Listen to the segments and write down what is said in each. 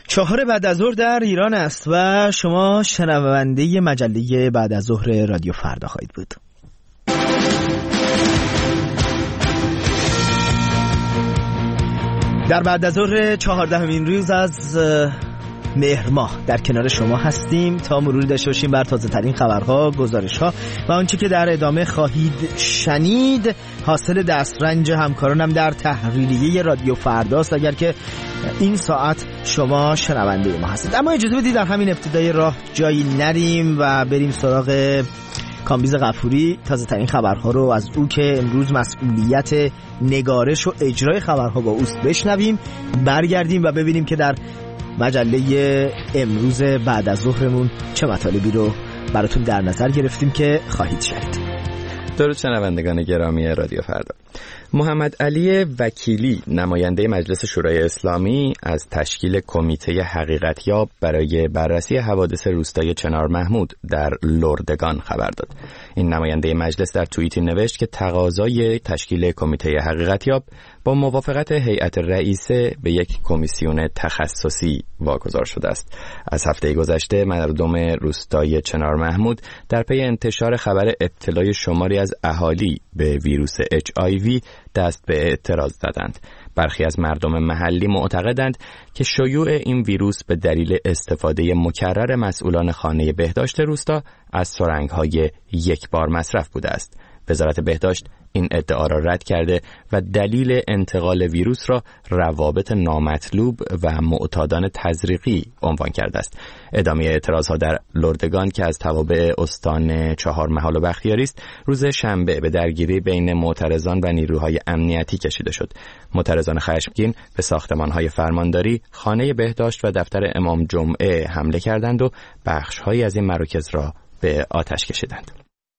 4 بعد از ظهر در ایران است و شما شنونده مجله بعد از ظهر رادیو فردا خواهید بود. در بعد از ظهر 14مین روز از مهر ماه در کنار شما هستیم تا مروری داشته باشیم بر تازه ترین خبرها، گزارش‌ها و آنچه که در ادامه خواهید شنید حاصل دسترنج همکارانم در تحریریه رادیو فرداست، اگر که این ساعت شما شنونده ما هستید. اما اجازه بدید در همین ابتدای راه جایی نریم و بریم سراغ کامبیز غفوری تازه ترین خبرها رو از او که امروز مسئولیت نگارش و اجرای خبرها با اوست بشنویم، برگردیم و ببینیم که در مجله امروز بعد از ظهرمون چه مطالبی رو براتون در نظر گرفتیم که خواهید شنید. درود شنوندگان گرامی رادیو فردا. محمد علی وکیلی نماینده مجلس شورای اسلامی از تشکیل کمیته حقیقتیاب برای بررسی حوادث روستای چنار محمود در لردگان خبر داد. این نماینده مجلس در توییتی نوشت که تقاضای تشکیل کمیته حقیقتیاب با موافقت هیئت رئیسه به یک کمیسیون تخصصی واگذار شده است. از هفته گذشته مردم روستای چنار محمود در پی انتشار خبر ابتلای شماری از اهالی به ویروس HIV دست به اعتراض زدند. برخی از مردم محلی معتقدند که شیوع این ویروس به دلیل استفاده مکرر مسئولان خانه بهداشت روستا از سرنگ‌های یک بار مصرف بوده است. وزارت بهداشت این ادعا را رد کرده و دلیل انتقال ویروس را روابط نامطلوب و معتادان تزریقی عنوان کرده است. ادامه اعتراضها در لردگان که از توابع استان چهارمحال و بختیاری است، روز شنبه به درگیری بین معترضان و نیروهای امنیتی کشیده شد. معترضان خشمگین به ساختمان‌های فرمانداری، خانه بهداشت و دفتر امام جمعه حمله کردند و بخش‌هایی از این مراکز را به آتش کشیدند.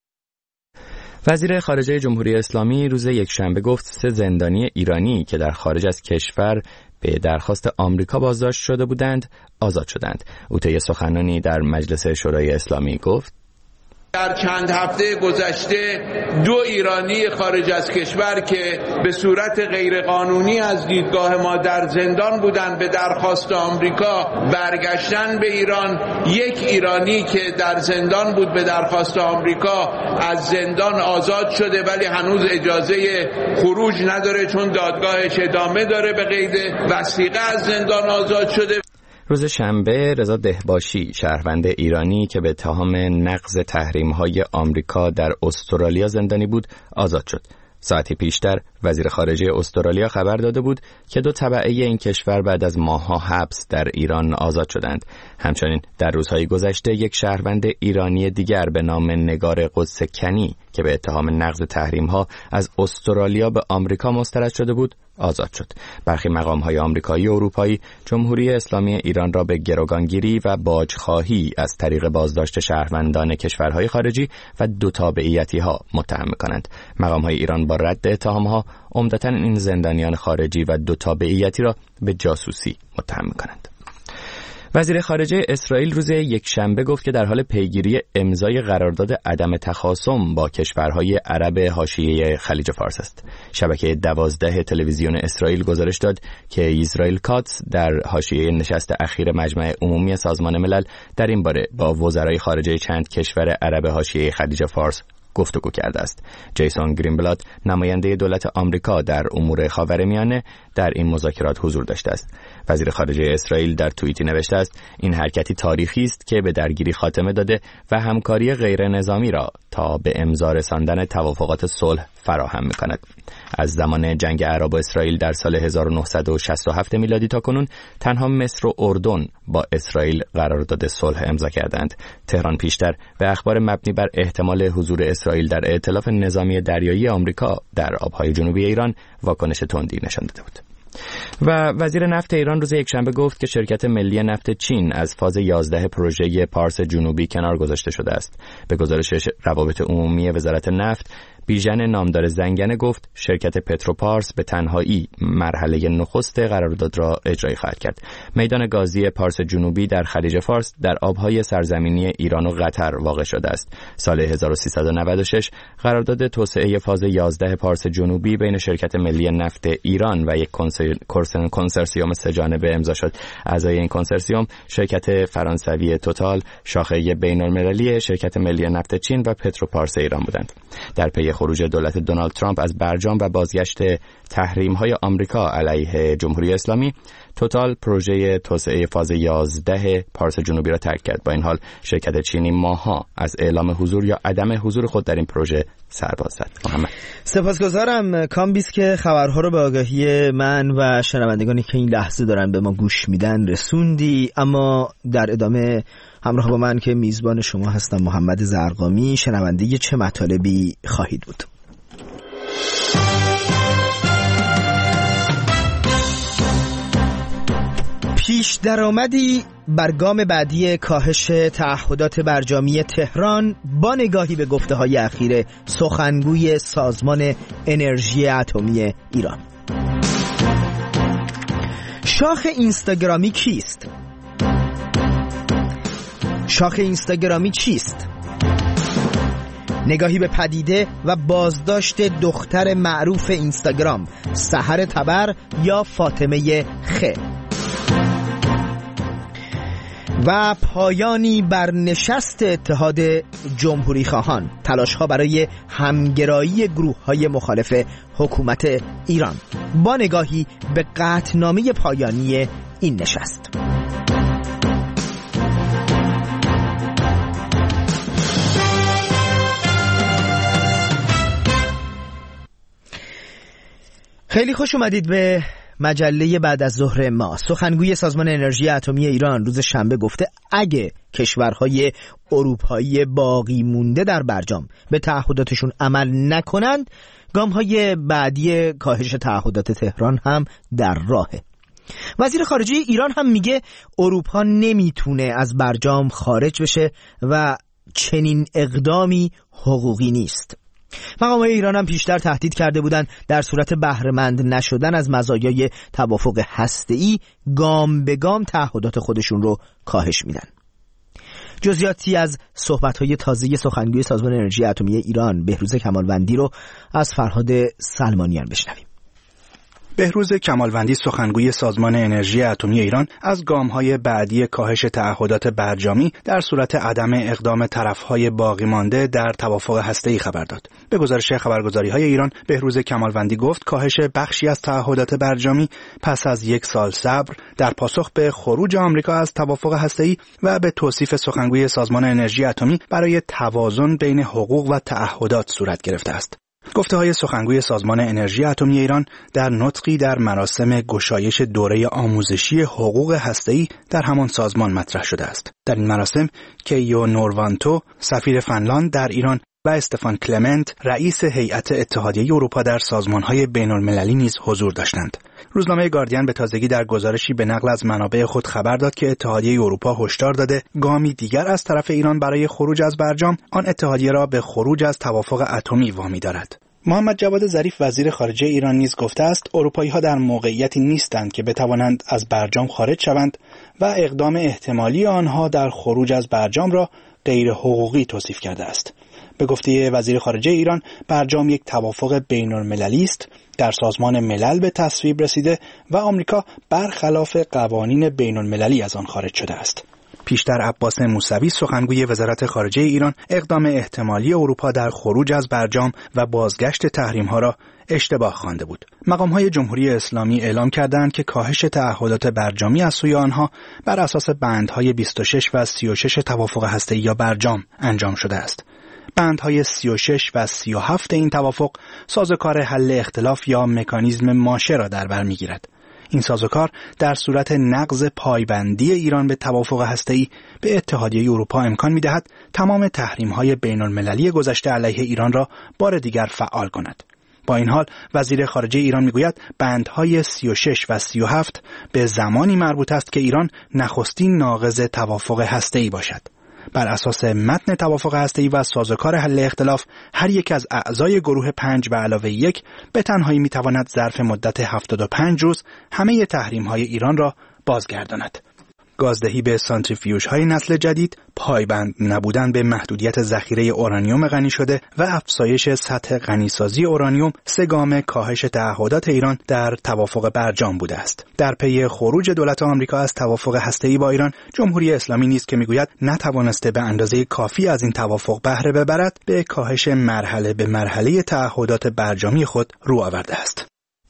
وزیر خارجه جمهوری اسلامی روز یکشنبه گفت 3 زندانی ایرانی که در خارج از کشور به درخواست آمریکا بازداشت شده بودند آزاد شدند. او طی سخنرانی در مجلس شورای اسلامی گفت در چند هفته گذشته 2 ایرانی خارج از کشور که به صورت غیرقانونی از دیدگاه ما در زندان بودند به درخواست آمریکا برگشتن به ایران. 1 ایرانی که در زندان بود به درخواست آمریکا از زندان آزاد شده ولی هنوز اجازه خروج نداره چون دادگاهش ادامه داره، به قید وثیقه از زندان آزاد شده. روز شنبه رضا دهباشی شهروند ایرانی که به اتهام نقض تحریم‌های آمریکا در استرالیا زندانی بود آزاد شد. ساعتی پیشتر وزیر خارجه استرالیا خبر داده بود که 2 تبعه این کشور بعد از ماه‌ها حبس در ایران آزاد شدند. همچنین در روزهای گذشته یک شهروند ایرانی دیگر به نام نگار قدس کنی که به اتهام نقض تحریم‌ها از استرالیا به آمریکا مسترد شده بود آزاد شد. برخی مقام‌های آمریکایی و اروپایی جمهوری اسلامی ایران را به گروگانگیری و باجخواهی از طریق بازداشت شهروندان کشورهای خارجی و 2 تابعیتی‌ها متهم می‌کنند. مقام‌های ایران با رد اتهام‌ها عمدتاً این زندانیان خارجی و 2 تابعیتی را به جاسوسی متهم می‌کنند. وزیر خارجه اسرائیل روز یکشنبه گفت که در حال پیگیری امضای قرارداد عدم تخاصم با کشورهای عرب حاشیه خلیج فارس است. شبکه 12 تلویزیون اسرائیل گزارش داد که اسرائیل کاتس در حاشیه نشست اخیر مجمع عمومی سازمان ملل در این باره با وزرای خارجه چند کشور عرب حاشیه خلیج فارس گفتگو کرده است. جیسون گرینبلات نماینده دولت آمریکا در امور خاورمیانه در این مذاکرات حضور داشته است. وزیر خارجه اسرائیل در توییتی نوشته است این حرکتی تاریخی است که به درگیری خاتمه داده و همکاری غیر نظامی را تا به امضا رساندن توافقات صلح فراهم می‌کند. از زمان جنگ عرب و اسرائیل در سال 1967 میلادی تا کنون تنها مصر و اردن با اسرائیل قرارداد صلح امضا کردند. تهران پیشتر به اخبار مبنی بر احتمال حضور اسرائیل در ائتلاف نظامی دریایی آمریکا در آبهای جنوبی ایران واکنش تندی نشان داده بود. و وزیر نفت ایران روز یکشنبه گفت که شرکت ملی نفت چین از فاز 11 پروژه پارس جنوبی کنار گذاشته شده است. به گزارش روابط عمومی وزارت نفت، بیژن نامدار زنگنه گفت شرکت پتروپارس به تنهایی مرحله نخست قرارداد را اجرایی خواهد کرد. میدان گازی پارس جنوبی در خلیج فارس در آبهای سرزمینی ایران و قطر واقع شده است. سال 1396 قرارداد توسعه فاز 11 پارس جنوبی بین شرکت ملی نفت ایران و یک کنسرسیوم سه جانبه امضا شد. اعضای این کنسرسیوم شرکت فرانسوی توتال، شاخه بین‌المللی شرکت ملی نفت چین و پتروپارس ایران بودند. در پی خروج دولت دونالد ترامپ از برجام و بازگشت تحریم‌های آمریکا علیه جمهوری اسلامی، توتال پروژه توسعه فاز 11 پارس جنوبی را ترک کرد. با این حال شرکت چینی ماه‌ها از اعلام حضور یا عدم حضور خود در این پروژه سرباز زد. محمد سپاسگزارم کامبیس که خبرها رو به آگاهی من و شنوندگانی که این لحظه دارن به ما گوش میدن رسوندی. اما در ادامه همراه با من که میزبان شما هستم محمد زرقامی، شنونده چه مطالبی خواهید بود؟ پیش درآمدی بر گام بعدی کاهش تعهدات برجامی تهران با نگاهی به گفته‌های اخیر سخنگوی سازمان انرژی اتمی ایران. شاخ اینستاگرامی کیست؟ شاخ اینستاگرامی چیست؟ نگاهی به پدیده و بازداشت دختر معروف اینستاگرام سحر تبر یا فاطمه خ و پایانی بر نشست اتحاد جمهوری خواهان، تلاش‌ها برای همگرایی گروه‌های مخالف حکومت ایران با نگاهی به قطعنامه پایانی این نشست. خیلی خوش اومدید به مجله بعد از ظهر ما. سخنگوی سازمان انرژی اتمی ایران روز شنبه گفته اگه کشورهای اروپایی باقی مونده در برجام به تعهداتشون عمل نکنند، گام‌های بعدی کاهش تعهدات تهران هم در راهه. وزیر خارجه ایران هم میگه اروپا نمیتونه از برجام خارج بشه و چنین اقدامی حقوقی نیست. مقامات ایران هم پیشتر تهدید کرده بودند در صورت بهره‌مند نشدن از مزایای توافق هسته‌ای گام به گام تعهدات خودشون رو کاهش میدن. جزئیاتی از صحبت‌های تازه سخنگوی سازمان انرژی اتمی ایران بهروز کمالوندی رو از فرهاد سلمانیان بشنویم. بهروز کمالوندی سخنگوی سازمان انرژی اتمی ایران از گام‌های بعدی کاهش تعهدات برجامی در صورت عدم اقدام طرف‌های باقی مانده در توافق هسته‌ای خبر داد. به گزارش خبرگزاری‌های ایران، بهروز کمالوندی گفت کاهش بخشی از تعهدات برجامی پس از 1 سال صبر در پاسخ به خروج آمریکا از توافق هسته‌ای و به توصیف سخنگوی سازمان انرژی اتمی برای توازن بین حقوق و تعهدات صورت گرفته است. گفته‌های سخنگوی سازمان انرژی اتمی ایران در نطقی در مراسم گشایش دوره آموزشی حقوق هسته‌ای در همان سازمان مطرح شده است. در این مراسم کیو نوروانتو، سفیر فنلاند در ایران و استفان کلمنت، رئیس هیئت اتحادیه اروپا در سازمان‌های بین‌المللی نیز حضور داشتند. روزنامه گاردین به تازگی در گزارشی به نقل از منابع خود خبر داد که اتحادیه اروپا هشدار داده گامی دیگر از طرف ایران برای خروج از برجام آن اتحادیه را به خروج از توافق اتمی وامی دارد. محمد جواد ظریف وزیر خارجه ایران نیز گفته است اروپایی‌ها در موقعیتی نیستند که بتوانند از برجام خارج شوند و اقدام احتمالی آنها در خروج از برجام را غیر حقوقی توصیف کرده است. به گفته وزیر خارجه ایران، برجام یک توافق بین‌المللی است، در سازمان ملل به تصویب رسیده و آمریکا برخلاف قوانین بین‌المللی از آن خارج شده است. پیشتر عباس موسوی سخنگوی وزارت خارجه ایران اقدام احتمالی اروپا در خروج از برجام و بازگشت تحریم‌ها را اشتباه خوانده بود. مقام‌های جمهوری اسلامی اعلام کردند که کاهش تعهدات برجامی از سوی آنها بر اساس بندهای 26 و 36 توافق هسته‌ای یا برجام انجام شده است. بندهای 36 و 37 این توافق سازوکار حل اختلاف یا مکانیزم ماشه را در بر می‌گیرد. این سازوکار در صورت نقض پایبندی ایران به توافق هسته‌ای به اتحادیه اروپا امکان می‌دهد تمام تحریم‌های بین‌المللی گذشته علیه ایران را بار دیگر فعال کند. با این حال وزیر خارجه ایران میگوید بندهای 36 و 37 به زمانی مربوط است که ایران نخستین ناقض توافق هسته‌ای باشد. بر اساس متن توافق هسته‌ای و سازوکار حل اختلاف، هر یک از اعضای گروه 5 به علاوه 1 به تنهایی میتواند ظرف مدت 75 روز همه تحریم‌های ایران را بازگرداند. گازدهی به سانتریفیوژهای نسل جدید، پایبند نبودن به محدودیت ذخیره اورانیوم غنی شده و افزایش سطح غنیسازی اورانیوم سه گام کاهش تعهدات ایران در توافق برجام بوده است. در پی خروج دولت آمریکا از توافق هسته‌ای با ایران، جمهوری اسلامی نیز که میگوید نتوانسته به اندازه کافی از این توافق بهره ببرد، به کاهش مرحله به مرحله تعهدات برجامی خود رو آورده است.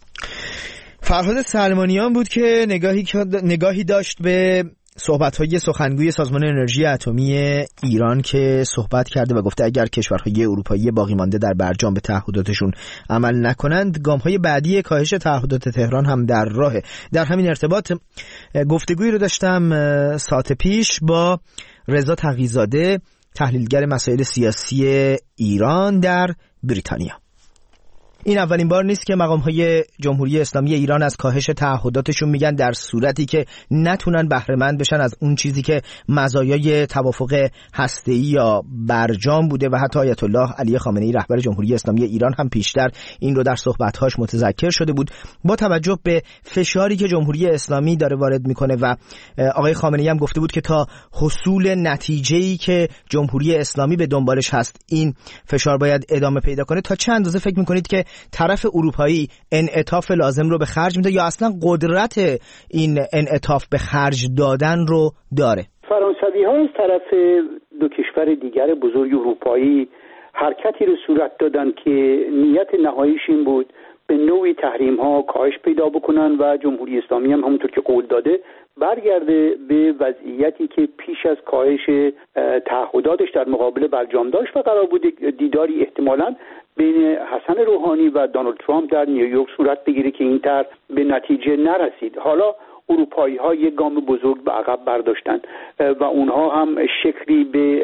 فرهاد سلمانیان بود که نگاهی داشت به صحبت‌های سخنگوی سازمان انرژی اتمی ایران که صحبت کرده و گفته اگر کشورهای اروپایی باقی مانده در برجام به تعهداتشون عمل نکنند، گام‌های بعدی کاهش تعهدات تهران هم در راهه. در همین ارتباط گفتگویی رو داشتم ساعت پیش با رضا تقی‌زاده، تحلیلگر مسائل سیاسی ایران در بریتانیا. این اولین بار نیست که مقام‌های جمهوری اسلامی ایران از کاهش تعهداتشون میگن در صورتی که نتونن بهره‌مند بشن از اون چیزی که مزایای توافق هسته‌ای یا برجام بوده و حتی آیت الله علی خامنه‌ای رهبر جمهوری اسلامی ایران هم پیشتر این رو در صحبت‌هاش متذکر شده بود. با توجه به فشاری که جمهوری اسلامی داره وارد میکنه و آقای خامنه‌ای هم گفته بود که تا حصول نتیجه‌ای که جمهوری اسلامی به دنبالش هست این فشار باید ادامه پیدا کنه، تا چه اندازه فکر میکنید که طرف اروپایی انعطاف لازم رو به خرج میده یا اصلا قدرت این انعطاف به خرج دادن رو داره؟ فرانسوی‌ها از طرف دو کشور دیگر بزرگ اروپایی حرکتی رو صورت دادن که نیت نهاییش این بود به نوعی تحریم‌ها کاهش پیدا بکنن و جمهوری اسلامی هم همونطور که قول داده برگرده به وضعیتی که پیش از کاهش تعهداتش در مقابل برجام داشت و قرار بود دیداری احتمالاً بین حسن روحانی و دونالد ترامپ در نیویورک صورت بگیره که این طرح به نتیجه نرسید. حالا اروپایی‌ها یک گام بزرگ به عقب برداشتن و اونها هم شکلی به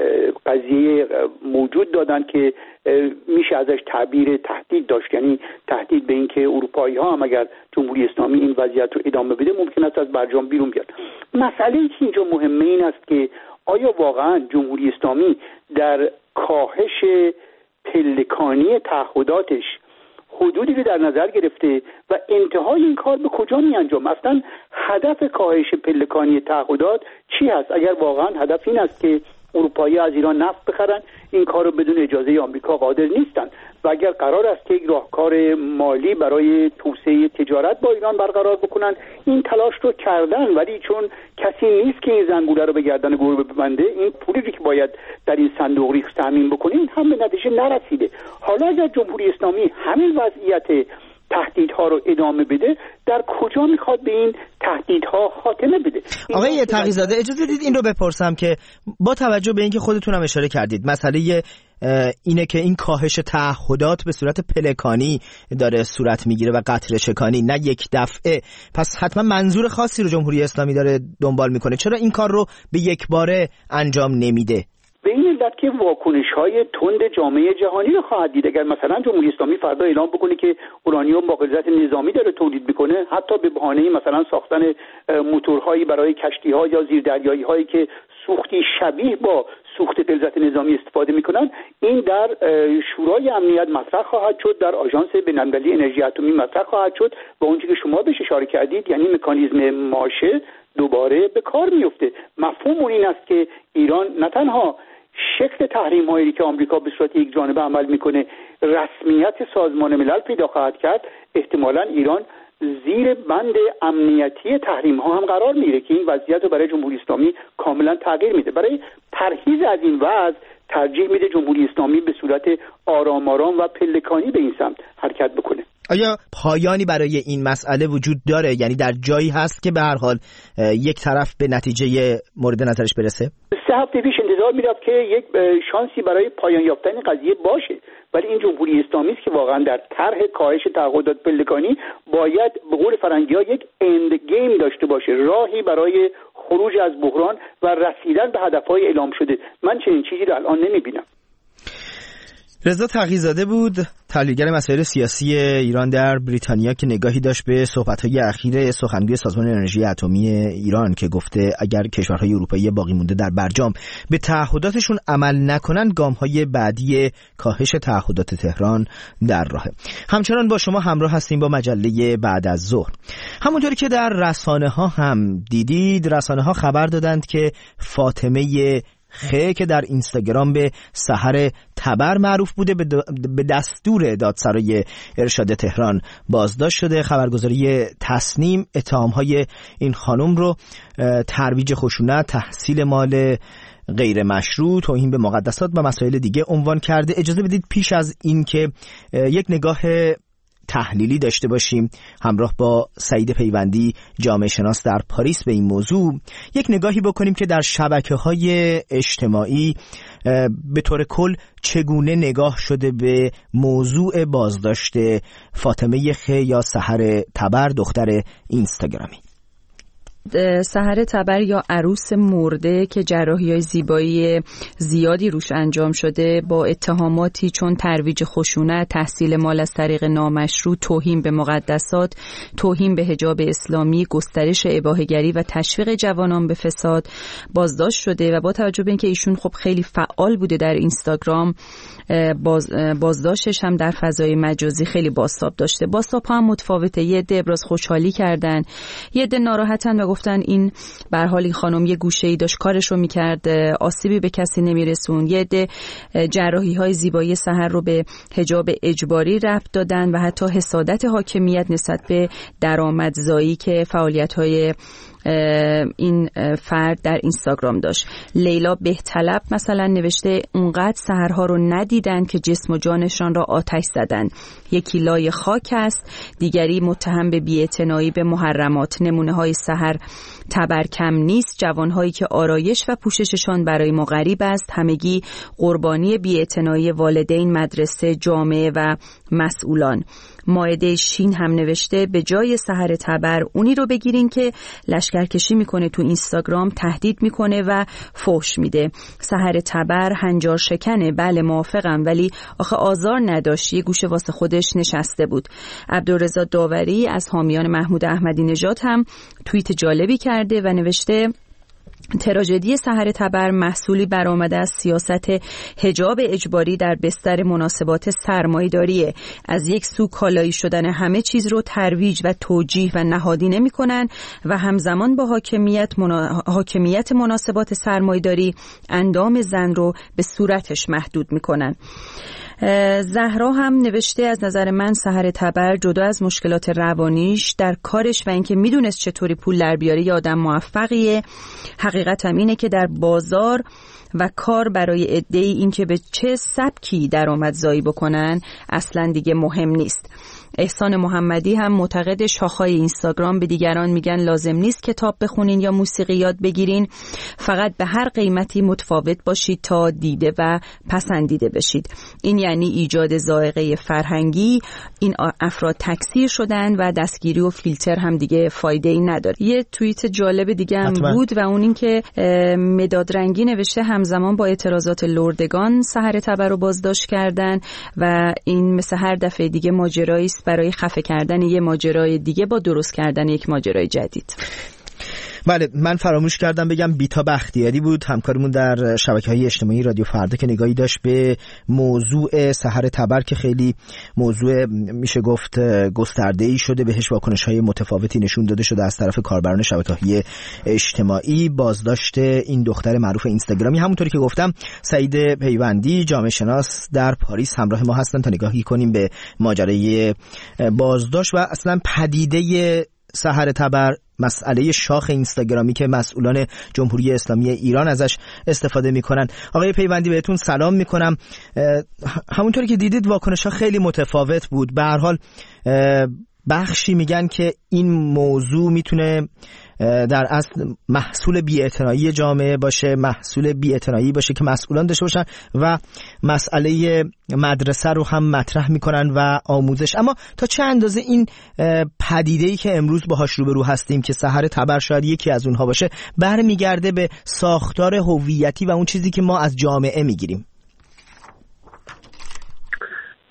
قضیه موجود دادن که میشه ازش تعبیر تهدید داشت، یعنی تهدید به این که اروپایی‌ها هم اگر جمهوری اسلامی این وضعیت رو ادامه بده ممکن است از برجام بیرون بیاد. مسئله که اینجا مهمه این است که آیا واقعا جمهوری اسلامی در کاهش پلکانی تعهداتش حدودی رو در نظر گرفته و انتهای این کار به کجا می انجام؟ اصلا هدف کاهش پلکانی تعهدات چی هست؟ اگر واقعا هدف این است که اروپایی از ایران نفت بخرن، این کار رو بدون اجازه آمریکا قادر نیستن و اگر قرار است که یک راهکار مالی برای توسعه تجارت با ایران برقرار بکنن، این تلاش رو کردن، ولی چون کسی نیست که این زنگوله رو به گردن گربه ببنده، این پولی که باید در این صندوق ریخت تامین بکنین هم به نتیجه نرسیده. حالا اگر جمهوری اسلامی همین وضعیت تهدیدها رو ادامه بده، در کجا میخواد به این تهدیدها خاتمه بده؟ آقای تقی‌زاده اجازه بدید این رو بپرسم که با توجه به اینکه خودتون هم اشاره کردید مسئله اینه که این کاهش تعهدات به صورت پلکانی داره صورت میگیره و قطره چکانی، نه یک دفعه، پس حتما منظور خاصی رو جمهوری اسلامی داره دنبال میکنه. چرا این کار رو به یک باره انجام نمیده؟ به این علت که واکنش‌های تند جامعه جهانی رو خواهد دید. اگر مثلا جمهوری اسلامی فردا اعلام بکنه که اورانیوم با غلظت نظامی داره تولید میکنه، حتی به بهانه مثلا ساختن موتورهایی برای کشتی‌ها یا زیردریایی‌هایی که سوختی شبیه با سوخت غلظت نظامی استفاده میکنن، این در شورای امنیت مطرح خواهد شد، در آژانس بین‌المللی انرژی اتمی مطرح خواهد شد و اونچه که شما بهش اشاره کردید، یعنی مکانیزم ماشه دوباره به کار میفته. مفهوم اون این است که ایران نه تنها شکل تحریم هایی که آمریکا به صورت یک جانبه عمل میکنه رسمیت سازمان ملل پیدا خواهد کرد، احتمالاً ایران زیر بند امنیتی تحریم ها هم قرار میگیره که این وضعیت رو برای جمهوری اسلامی کاملا تغییر میده. برای پرهیز از این وضع ترجیح میده جمهوری اسلامی به صورت آرام آرام و پلکانی به این سمت حرکت بکنه. آیا پایانی برای این مسئله وجود داره؟ یعنی در جایی هست که به هر حال یک طرف به نتیجه مورد نظرش برسه؟ 3 هفته پیش انتظار میرفت که یک شانسی برای پایان یافتن قضیه باشه، ولی این جمهوری اسلامی است که واقعا در طرح کاهش تعهدات پلکانی باید به قول فرنگی‌ها یک اند گیم داشته باشه، راهی برای خروج از بحران و رسیدن به هدفهای اعلام شده. من چنین چیزی رو الان نمیبینم. رضا تقی‌زاده بود، تحلیلگر مسائل سیاسی ایران در بریتانیا، که نگاهی داشت به صحبت‌های اخیر سخنگوی سازمان انرژی اتمی ایران که گفته اگر کشورهای اروپایی باقی مونده در برجام به تعهداتشون عمل نکنن، گام‌های بعدی کاهش تعهدات تهران در راهه. همچنان با شما همراه هستیم با مجله بعد از ظهر. همونطوری که در رسانه‌ها هم دیدید، رسانه‌ها خبر دادند که فاطمه خ که در اینستاگرام به سحر تبر معروف بوده به دستور دادسرای ارشاد تهران بازداشت شده. خبرگزاری تصنیم اتهام‌های این خانم رو ترویج خشونت، تحصیل مال غیر مشروع، توهین به مقدسات و مسائل دیگه عنوان کرده. اجازه بدید پیش از این که یک نگاه تحلیلی داشته باشیم همراه با سعید پیوندی، جامعه شناس در پاریس، به این موضوع یک نگاهی بکنیم که در شبکه‌های اجتماعی به طور کل چگونه نگاه شده به موضوع بازداشت فاطمه خ یا سحر تبر، دختر اینستاگرامی. سحر تبر یا عروس مرده که جراحی‌های زیبایی زیادی روش انجام شده با اتهاماتی چون ترویج خشونت، تحصیل مال از طریق نامشروع، توهین به مقدسات، توهین به حجاب اسلامی، گسترش اباحه‌گری و تشویق جوانان به فساد بازداشت شده و با توجه به اینکه ایشون خب خیلی فعال بوده در اینستاگرام، بازداشتش هم در فضای مجازی خیلی بازتاب داشته. بازتاب هم متفاوته. یه عده ابراز خوشحالی کردن، یه عده ناراحتن و گفتن این به هر حال این خانم یه گوشه‌ای داشت کارشو می‌کرد، آسیبی به کسی نمیرسون. یه عده جراحی‌های زیبایی سحر رو به حجاب اجباری ربط دادن و حتی حسادت حاکمیت نسبت به درآمدزایی که فعالیت‌های این فرد در اینستاگرام داشت. لیلا بهطلب مثلا نوشته اونقدر سحرها رو ندیدن که جسم و جانشان را آتش زدن. یکی لای خاک است، دیگری متهم به بی‌اعتنایی به محرمات. نمونه های سحر تبر کم نیست. جوانهایی که آرایش و پوشششان برای ما غریب است، همگی قربانی بی‌اعتنایی والدین، مدرسه، جامعه و مسئولان. مائده شین هم نوشته به جای سحر تبر اونی رو بگیرین که لشکرکشی میکنه تو اینستاگرام، تهدید میکنه و فحش میده. سحر تبر هنجار شکنه، بله موافقم، ولی آخه آزار نداشت، یه گوشه واسه خودش نشسته بود. عبدالرضا داوری از حامیان محمود احمدی نژاد هم توییت جالبی کرده و نوشته تراژدی سحر تبر محصولی برآمده از سیاست حجاب اجباری در بستر مناسبات سرمایه‌داریه. از یک سو کالایی شدن همه چیز رو ترویج و توجیه و نهادینه می‌کنن و همزمان با حاکمیت مناسبات سرمایه‌داری اندام زن رو به صورتش محدود می‌کنن. زهرا هم نوشته از نظر من سحر تبر جدا از مشکلات روانیش در کارش و اینکه میدونست چطوری پول در بیاره یه آدم موفقیه. حقیقت هم اینه که در بازار و کار برای عده‌ای اینکه به چه سبکی درآمدزایی بکنن اصلا دیگه مهم نیست. احسان محمدی هم معتقد شاخه‌های اینستاگرام به دیگران میگن لازم نیست کتاب بخونین یا موسیقی یاد بگیرین، فقط به هر قیمتی متفاوت باشید تا دیده و پسندیده بشید. این یعنی ایجاد ذائقه فرهنگی. این افراد تکثیر شدن و دستگیری و فیلتر هم دیگه فایده‌ای نداره. یه توییت جالب دیگه هم بود و اون این که مداد رنگی نوشته همزمان با اعتراضات لردگان سحر تبر رو بازداشت کردن و این مثل هر دفعه دیگه ماجرایی برای خفه کردن یه ماجرای دیگه با درست کردن یک ماجرای جدید. بله، من فراموش کردم بگم بیتا بختیاری بود، همکارمون در شبکه‌های اجتماعی رادیو فردا، که نگاهی داشت به موضوع سحر تبر که خیلی موضوع میشه گفت گسترده‌ای شده، بهش واکنش‌های متفاوتی نشون داده شده از طرف کاربران شبکه‌های اجتماعی. بازداشت این دختر معروف اینستاگرامی، همونطوری که گفتم سعید پیوندی، جامعه شناس در پاریس، همراه ما هستن تا نگاهی کنیم به ماجرای بازداشت و اصلا پدیده سحر تبر، مسئله شاخ اینستاگرامی که مسئولان جمهوری اسلامی ایران ازش استفاده میکنن. آقای پیوندی بهتون سلام میکنم. همونطوری که دیدید واکنش‌ها خیلی متفاوت بود. به هر حال بخشی میگن که این موضوع میتونه در اصل محصول بی‌اعتنایی جامعه باشه، محصول بی‌اعتنایی باشه که مسئولان داشته باشن و مسئله مدرسه رو هم مطرح میکنن و آموزش. اما تا چه اندازه این پدیده‌ای که امروز باهاش روبرو هستیم که سحر تبر شاید یکی از اونها باشه، برمیگرده به ساختار هویتی و اون چیزی که ما از جامعه میگیریم؟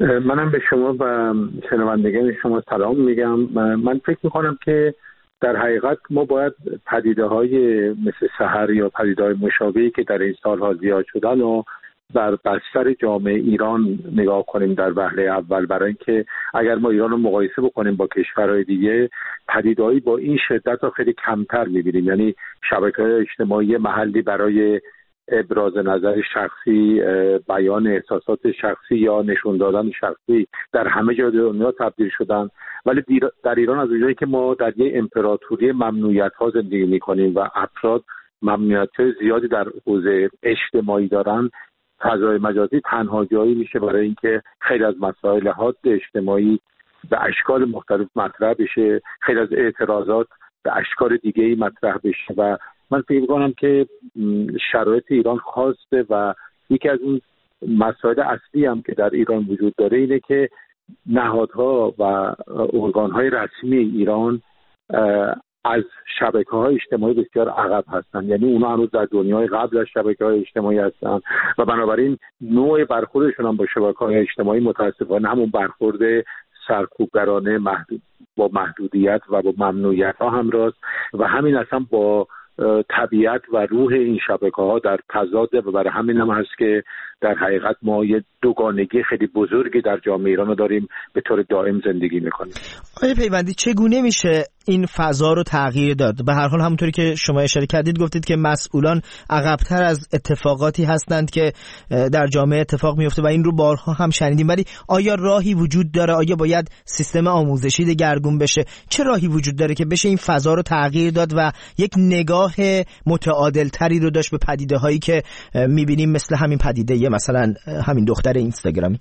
منم به شما و شنوندگان شما سلام میگم. من فکر میکنم که در حقیقت ما باید پدیده‌های مثل سحر یا پدیده‌های مشابهی که در این سالها زیاد شدن و در بستر جامعه ایران نگاه کنیم در وهله اول، برای اینکه اگر ما ایران رو مقایسه بکنیم با کشورهای دیگه پدیده‌ای با این شدت رو خیلی کمتر می‌بینیم. یعنی شبکه‌های اجتماعی محلی برای ابراز نظر شخصی، بیان احساسات شخصی یا نشون دادن شخصی در همه جای دنیا تبدیل شدن، ولی در ایران از اونجایی که ما در یک امپراتوری ممنوعیت‌ها زندگی می‌کنیم و افراد ممنوعیت‌های زیادی در حوزه اجتماعی دارن، فضای مجازی تنها جایی میشه برای اینکه خیلی از مسائل حاد اجتماعی به اشکال مختلف مطرح بشه، خیلی از اعتراضات به اشکال دیگه‌ای مطرح بشه و من فکر می‌کنم که شرایط ایران خواسته و یکی از اون مسائل اصلی هم که در ایران وجود داره اینه که نهادها و ارگان‌های رسمی ایران از شبکه‌های اجتماعی بسیار عقب هستند. یعنی اونا هنوز در دنیای قبل از شبکه‌های اجتماعی هستن و بنابراین نوع برخوردشون هم با شبکه‌های اجتماعی متأسفانه همون برخورد سرکوبگرانه با محدودیت و با ممنوعیت‌ها همراست و همین اصلا با طبیعت و روح این شبکه‌ها در تضاده و برای همین هم هست که در حقیقت ما یه دوگانگی خیلی بزرگی در جامعه ایران رو داریم به طور دائم زندگی می‌کنیم. آقای پیوندی چگونه میشه این فضا رو تغییر داد؟ به هر حال همونطوری که شما اشاره کردید گفتید که مسئولان عقب‌تر از اتفاقاتی هستند که در جامعه اتفاق میفته و این رو بارها هم شنیدیم، ولی آیا راهی وجود داره؟ آیا باید سیستم آموزشی دگرگون بشه؟ چه راهی وجود داره که بشه این فضا رو تغییر داد و یک نگاه متعادل‌تری رو داشت به پدیده‌هایی که می‌بینیم مثل همین پدیده مثلا همین دختر اینستاگرامی؟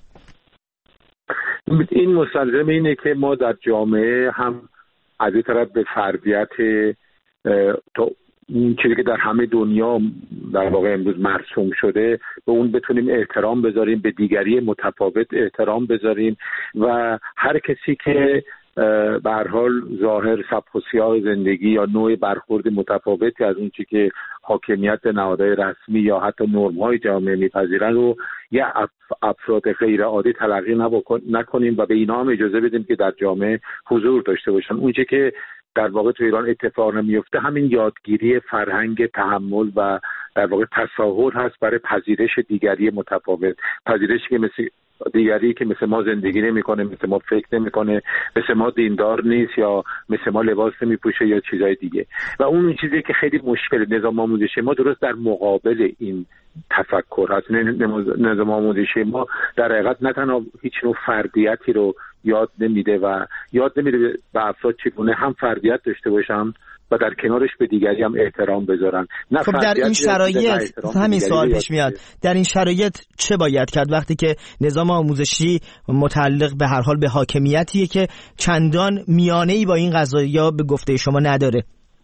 این مستلزم اینه که ما در جامعه هم از این طرف به فردیت تا اون چیزی که در همه دنیا در واقع امروز مرسوم شده به اون بتونیم احترام بذاریم، به دیگری متفاوت احترام بذاریم و هر کسی که به هر حال ظاهر سبک و سیاق زندگی یا نوع برخورد متفاوتی از اون چیزی که حاکمیت نهادهای رسمی یا حتی نرم‌های جامعه میپذیرن رو یه افراد غیر عادی تلقی نکنیم و به اینا هم اجازه بدیم که در جامعه حضور داشته باشن. اون چیزی که در واقع تو ایران اتفاق نمیفته همین یادگیری فرهنگ تحمل و در واقع تساهل هست برای پذیرش دیگری متفاوت، پذیرشی که دیگری که مثل ما زندگی نمیکنه، مثل ما فکر نمیکنه، مثل ما دیندار نیست یا مثل ما لباس نمیپوشه یا چیزای دیگه. و اون چیزی که خیلی مشکل نظام آموزشی ما درست در مقابل این تفکر هست. نظام آموزشی ما در حقیقت نه تنها هیچ نوع فردیتی رو یاد نمیده و یاد نمیده به افراد چگونه هم فردیت داشته باشن و در کنارش به دیگری هم احترام بذارن. خب در این شرایط همین سوال پیش میاد، در این شرایط چه باید کرد وقتی که نظام آموزشی متعلق به هر حال به حاکمیتیه که چندان میانه‌ای با این قضایا به گفته شما نداره؟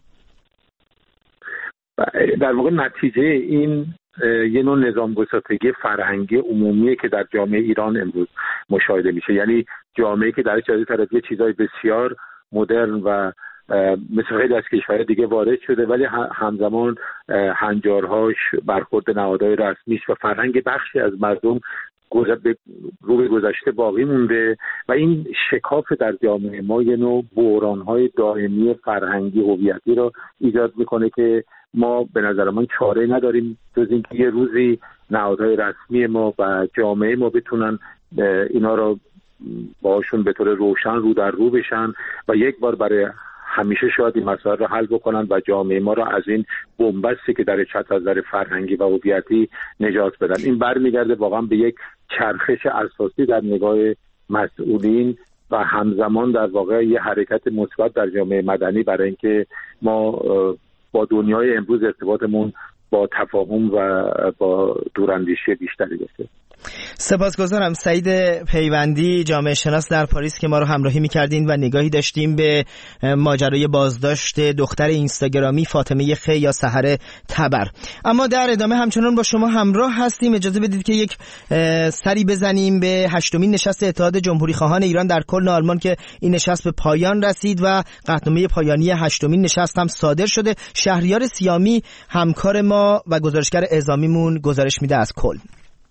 در واقع نتیجه این یه نوع نظام گسستگی فرهنگی عمومیه که در جامعه ایران امروز مشاهده میشه. یعنی جامعه که در طرف یه چیزای بسیار مدرن و مثل خیلی از کشورهای دیگه وارد شده، ولی همزمان هنجارهاش، برخورد نهادهای رسمیش و فرهنگ بخشی از مردم رو به گذشته باقی مونده و این شکاف در جامعه ما یه نوع بحران‌های دائمی فرهنگی هویتی رو ایجاد میکنه که ما به نظر من چاره نداریم جز اینکه یه روزی نهادهای رسمی ما و جامعه ما بتونن اینا رو باشون به طور روشن رو در رو بشن و یک بار برای همیشه شاید این مسائل رو حل بکنن و جامعه ما را از این بنبستی که در چت از نظر فرهنگی و هویتی نجات بدن. این برمیگرده واقعا به یک چرخش اساسی در نگاه مسئولین و همزمان در واقع یه حرکت مثبت در جامعه مدنی برای اینکه ما با دنیای امروز ارتباطمون با تفاهم و با دوراندیشی بیشتری بشه. سپاسگزارم. سعید پیوندی، جامعه شناس در پاریس که ما رو همراهی می‌کردین و نگاهی داشتیم به ماجرای بازداشت دختر اینستاگرامی فاطمه خ یا سحر تبر. اما در ادامه همچنان با شما همراه هستیم. اجازه بدید که یک سری بزنیم به 8مین نشست اتحاد جمهوری خواهان ایران در کلن آلمان که این نشست به پایان رسید و قطعنامه پایانی 8مین نشست هم صادر شده. شهریار سیامی همکار ما و گزارشگر اعزامیمون گزارش میده از کلن.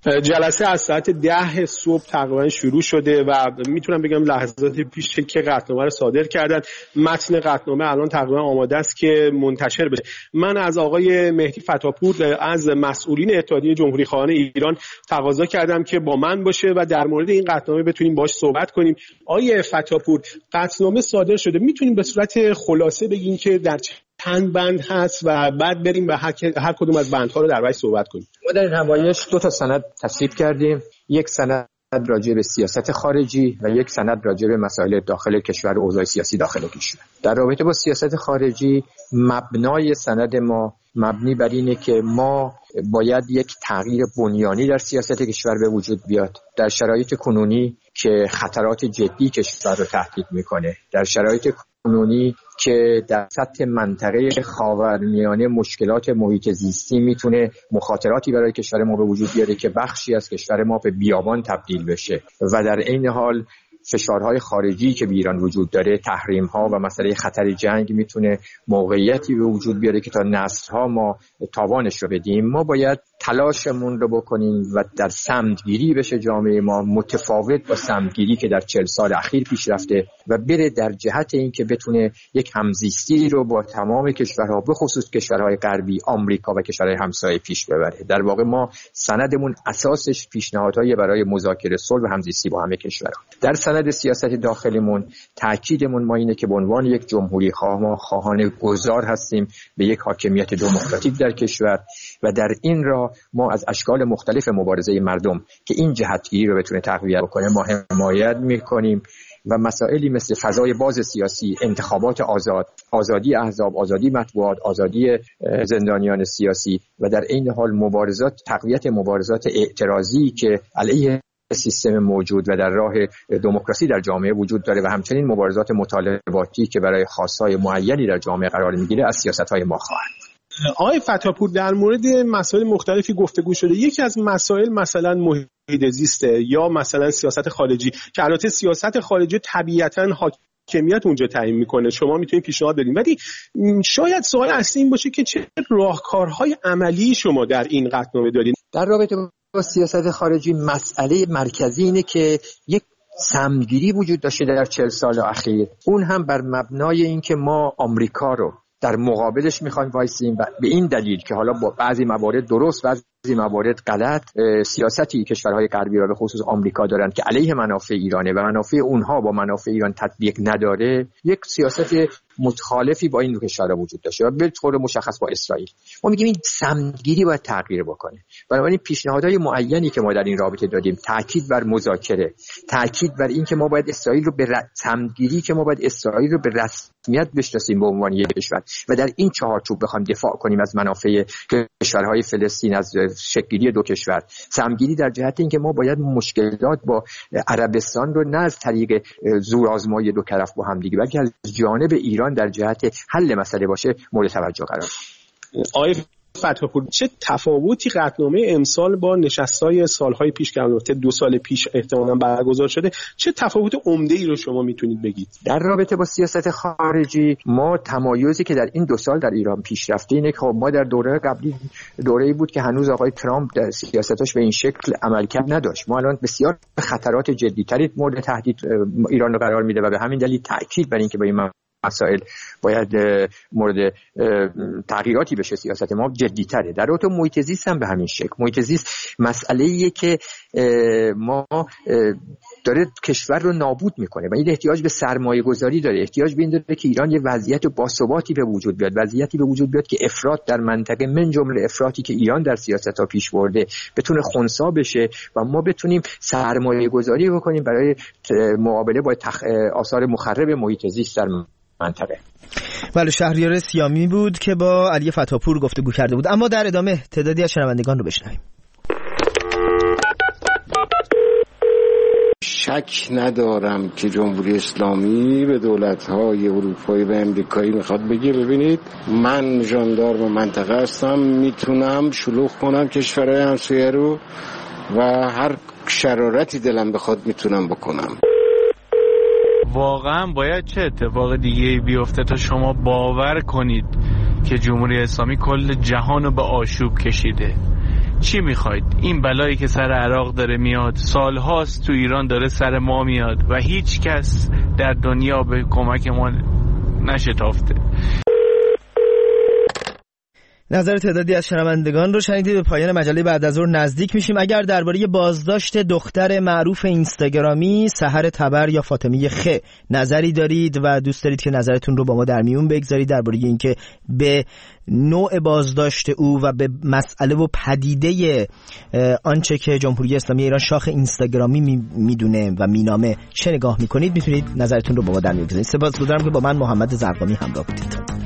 جلسه از ساعت 10 صبح تقریبا شروع شده و میتونم بگم لحظات پیش که قطعنامه رو صادر کردن. متن قطعنامه الان تقریبا آماده است که منتشر بشه. من از آقای مهدی فتاپور از مسئولین اتحادیه جمهوری خواهان ایران تقاضا کردم که با من باشه و در مورد این قطعنامه بتونیم باهاش صحبت کنیم. آقای فتاپور، قطعنامه صادر شده، میتونیم به صورت خلاصه بگیم که در چند بند هست و بعد بریم به هر کدوم از بندها رو در واقع صحبت کنیم؟ ما در این همایش 2 سند تصویب کردیم. یک سند راجع به سیاست خارجی و یک سند راجع به مسائل داخل کشور و اوضاع سیاسی داخل کشور. در رابطه با سیاست خارجی، مبنای سند ما مبنی بر اینه که ما باید یک تغییر بنیانی در سیاست کشور به وجود بیاد در شرایط کنونی که خطرات جدی کشور رو تهدید میکنه، در شرایط کنونی که در سطح منطقه خاورمیانه مشکلات محیط زیستی میتونه مخاطراتی برای کشور ما به وجود بیاره که بخشی از کشور ما به بیابان تبدیل بشه و در عین حال فشارهای خارجی که به ایران وجود داره، تحریم‌ها و مسئله خطر جنگ میتونه موقعیتی به وجود بیاره که تا نسل‌ها ما تاوانش رو بدیم. ما باید تلاشمون رو بکنیم و در سمت‌گیری بشه جامعه ما متفاوت با سمت‌گیری که در 40 سال اخیر پیش رفته و بره در جهت این که بتونه یک همزیستی رو با تمام کشورها به خصوص کشورهای غربی، آمریکا و کشورهای همسایه پیش ببره. در واقع ما سندمون اساسش پیشنهادهای برای مذاکره صلح و همزیستی با همه کشورها. در سند سیاست داخلیمون تاکیدمون ما اینه که به عنوان یک جمهوری خواه ما خواهان گذار هستیم به یک حاکمیت دموکراتیک در کشور و در این راه ما از اشکال مختلف مبارزه مردم که این جهتگیری رو بتونه تقویت بکنه ما حمایت میکنیم و مسائلی مثل فضای باز سیاسی، انتخابات آزاد، آزادی احزاب، آزادی مطبوعات، آزادی زندانیان سیاسی و در عین حال تقویت مبارزات اعتراضی که علیه سیستم موجود و در راه دموکراسی در جامعه وجود داره و همچنین مبارزات مطالباتی که برای خواستهای معینی در جامعه قرار میگیره از سیاست‌های ما خواهد. آقای فتاپور، در مورد مسائل مختلفی گفتگو شده. یکی از مسائل مثلا محیط زیسته یا مثلا سیاست خارجی که البته سیاست خارجی طبیعتاً حاکمیت اونجا تعیین میکنه، شما میتونید پیشنهاد بدین، ولی شاید سوال اصلی این باشه که چه راهکارهای عملی شما در این قطعنامه دارین؟ در رابطه با سیاست خارجی مسئله مرکزی اینه که یک سمت‌گیری وجود داشته در 40 سال اخیر، اون هم بر مبنای اینکه ما آمریکا رو در مقابلش میخوایم وایسیم و به این دلیل که حالا با بعضی موارد درست بعضی موارد غلط سیاستی کشورهای غربی و به خصوص آمریکا دارن که علیه منافع ایرانه و منافع اونها با منافع ایران تطبیق نداره، یک سیاست متخالفی با این دو کشورها وجود داشته و به طور مشخص با اسرائیل. ما میگیم این سمت‌گیری باید تغییر بکنه. بنابراین پیشنهادهای معینی که ما در این رابطه دادیم تاکید بر مذاکره، تاکید بر این که ما باید اسرائیل رو به سمت‌گیری که ما باید اسرائیل رو به رسمیت بشناسیم به عنوان یک کشور و در این چهارچوب بخوایم دفاع کنیم از منافع کشورهای فلسطین، از شکل‌گیری دو کشور. سمت‌گیری در جهت این که ما باید مشکلات با عربستان رو نه از طریق زورآزمایی دو طرف با هم دیگه بلکه از جانب ایران در جهت حل مسئله باشه مورد توجه قرار. آقای فتاپور، چه تفاوتی قطعنامه امسال با نشست‌های سال‌های پیش که البته 2 سال پیش احتمالاً برگزار شده، چه تفاوت عمده‌ای رو شما میتونید بگید؟ در رابطه با سیاست خارجی ما تمایزی که در این 2 سال در ایران پیش رفته اینه که ما در دوره قبلی دوره‌ای بود که هنوز آقای ترامپ در سیاستش به این شکل عملکرد نداشت. ما الان بسیار خطرات جدی‌تری مورد تهدید ایران رو قرار میده و به همین دلیل تاکید بر این که با این مسائل باید مورد تغییراتی بشه سیاست ما جدی‌تره. در رابطه محیط زیست هم به همین شکل. محیط زیست مسئله‌ایه که ما داره کشور رو نابود میکنه و این احتیاج به سرمایه گذاری داره، احتیاج به این داره که ایران یه وضعیت باثباتی به وجود بیاد، وضعیتی به وجود بیاد که افراط در منطقه من جمله افراطی که ایران در سیاست‌ها پیش برده بتونه خنثی بشه و ما بتونیم سرمایه گذاری بکنیم برای مقابله با آثار مخرب محیط زیست در منطقه. بله، شهریار سیامی بود که با علی فتاپور گفتگو کرده بود. اما در ادامه تعدادی از شنوندگان رو بشنویم. شک ندارم که جمهوری اسلامی به دولت‌های اروپایی و امریکایی میخواد بگه ببینید من ژاندارم منطقه هستم، میتونم شلوغ کنم کشورهای همسایه رو و هر شرارتی دلم بخواد میتونم بکنم. واقعا باید چه اتفاق دیگه بیفته تا شما باور کنید که جمهوری اسلامی کل جهان رو به آشوب کشیده؟ چی میخواید؟ این بلایی که سر عراق داره میاد سالهاست تو ایران داره سر ما میاد و هیچ کس در دنیا به کمک ما نشتافته. نظر تعدادی از شنوندگان رو شنیدید. به پایان مجله بعد از ظهر نزدیک میشیم. اگر درباره بازداشت دختر معروف اینستاگرامی سحر تبر یا فاطمه خ نظری دارید و دوست دارید که نظرتون رو با ما در میون بگذارید درباره اینکه به نوع بازداشت او و به مسئله و پدیده آنچه که جمهوری اسلامی ایران شاخ اینستاگرامی میدونه و مینامه چه نگاه میکنید، میتونید نظرتون رو با ما در میون بگذارید. سپاسگزارم که با من محمد زرقامی همراه بودید.